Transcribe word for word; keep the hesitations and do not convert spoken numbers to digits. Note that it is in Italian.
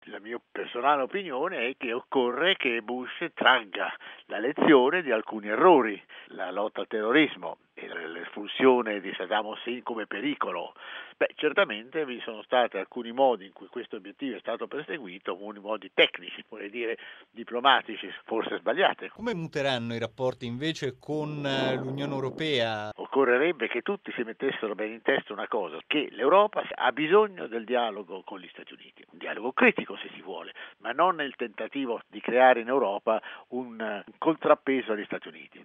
La mia personale opinione è che occorre che Bush tragga la lezione di alcuni errori, la lotta al terrorismo e l'espulsione di Saddam Hussein come pericolo. Beh, certamente vi sono stati alcuni modi in cui questo obiettivo è stato perseguito, alcuni modi tecnici, vorrei dire diplomatici, forse sbagliati. Come muteranno i rapporti invece con eh, l'Unione Europea? Occorrerebbe che tutti si mettessero bene in testa una cosa, che l'Europa ha bisogno del dialogo con gli Stati Uniti, un dialogo critico se si vuole, ma non nel tentativo di creare in Europa un, un contrappeso agli Stati Uniti.